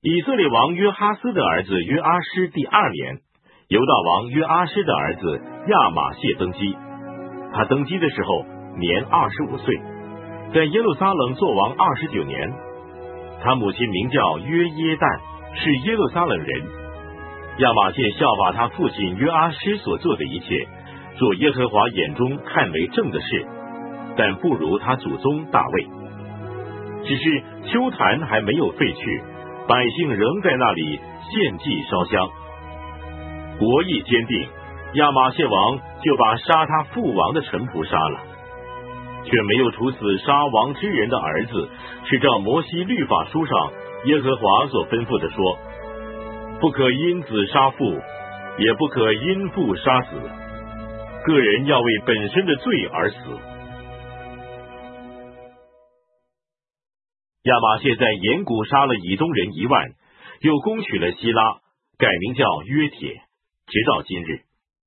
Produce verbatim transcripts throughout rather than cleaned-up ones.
以色列王约哈斯的儿子约阿施第二年，犹大王约阿施的儿子亚玛谢登基。他登基的时候年二十五岁，在耶路撒冷作王二十九年。他母亲名叫约耶旦，是耶路撒冷人。亚玛谢效法他父亲约阿施所做的一切，做耶和华眼中看为正的事，但不如他祖宗大卫。只是丘坛还没有废去，百姓仍在那里献祭烧香。国意坚定，亚玛谢王就把杀他父王的臣仆杀了，却没有处死杀王之人的儿子，是照摩西律法书上耶和华所吩咐的说，不可因子杀父，也不可因父杀子，个人要为本身的罪而死。亚玛谢在沿谷杀了以东人一万，又攻取了希拉，改名叫约铁，直到今日。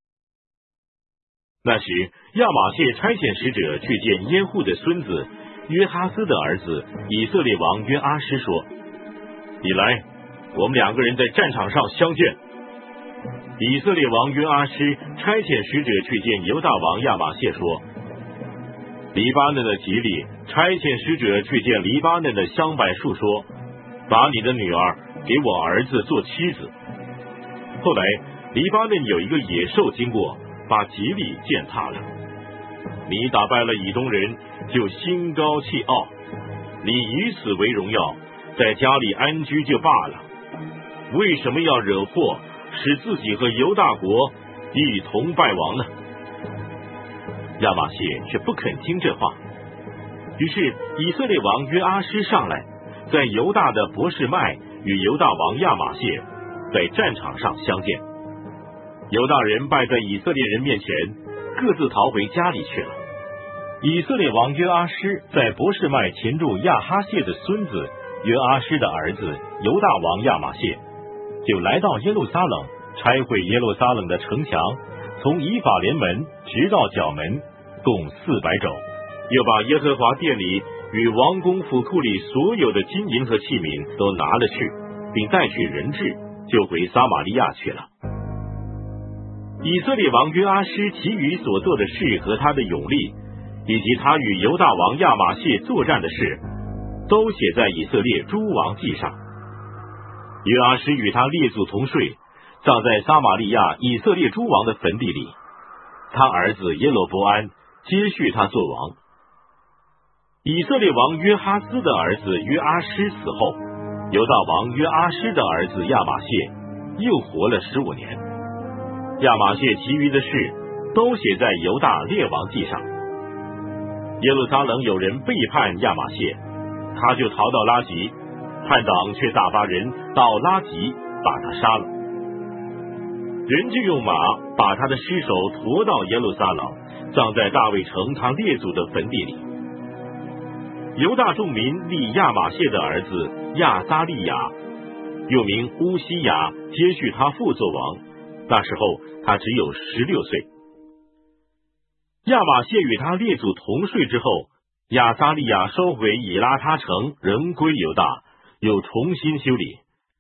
那时亚玛谢差遣使者去见耶户的孙子约哈斯的儿子以色列王约阿施说，你来，我们两个人在战场上相见。以色列王约阿施差遣使者去见犹大王亚玛谢说，黎巴嫩的吉利差遣使者去见黎巴嫩的香柏树说，把你的女儿给我儿子做妻子。后来黎巴嫩有一个野兽经过，把吉利践踏了。你打败了以东人，就心高气傲，你以此为荣耀，在家里安居就罢了，为什么要惹祸，使自己和犹大国一同败亡呢？亚玛谢却不肯听这话。于是以色列王约阿施上来，在犹大的伯示麦与犹大王亚玛谢在战场上相见。犹大人败在以色列人面前，各自逃回家里去了。以色列王约阿施在伯示麦擒住亚哈谢的孙子约阿施的儿子犹大王亚玛谢，就来到耶路撒冷，拆毁耶路撒冷的城墙，从以法莲门直到角门，共四百肘。又把耶和华殿里与王宫府库里所有的金银和器皿都拿了去，并带去人质，就回撒玛利亚去了。以色列王约阿施其余所做的事和他的勇力，以及他与犹大王亚玛谢作战的事，都写在以色列诸王记上。约阿施与他列祖同睡，葬在撒玛利亚以色列诸王的坟地里。他儿子耶罗波安接续他做王。以色列王约哈斯的儿子约阿施死后，犹大王约阿施的儿子亚玛谢又活了十五年。亚玛谢其余的事都写在犹大列王记上。耶路撒冷有人背叛亚玛谢，他就逃到拉吉，叛党却打发人到拉吉把他杀了。人就用马把他的尸首驮到耶路撒冷，葬在大卫城他列祖的坟地里。犹大众民立亚玛谢的儿子亚撒利雅，又名乌西雅，接续他父做王。那时候他只有十六岁。亚玛谢与他列祖同睡之后，亚撒利雅收回以拉他城，仍归犹大，又重新修理。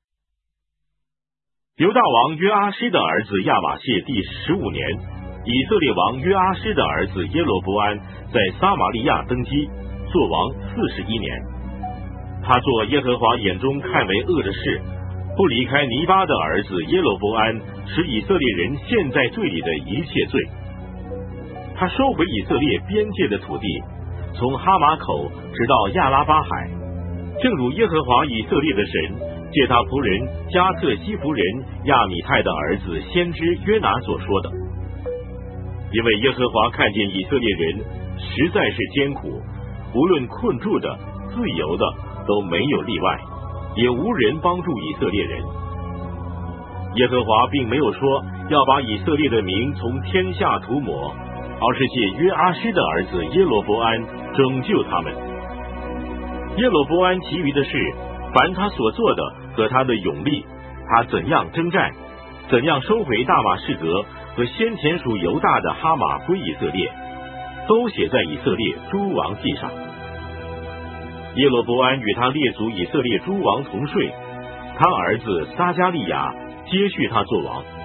犹大王约阿施的儿子亚玛谢第十五年，以色列王约阿施的儿子耶罗波安在撒玛利亚登基，做王四十一年。他做耶和华眼中看为恶的事，不离开尼巴的儿子耶罗波安使以色列人陷在罪里的一切罪。他收回以色列边界的土地，从哈马口直到亚拉巴海，正如耶和华以色列的神借他仆人加特西弗人亚米泰的儿子先知约拿所说的。因为耶和华看见以色列人实在是艰苦，无论困住的、自由的都没有例外，也无人帮助以色列人。耶和华并没有说要把以色列的名从天下涂抹，而是借约阿施的儿子耶罗波安拯救他们。耶罗波安其余的事，凡他所做的和他的勇力，他怎样征战，怎样收回大马士革和先前属犹大的哈马归以色列，都写在以色列诸王记上。耶罗波安与他列祖以色列诸王同睡， 他儿子撒加利亚接续他做王。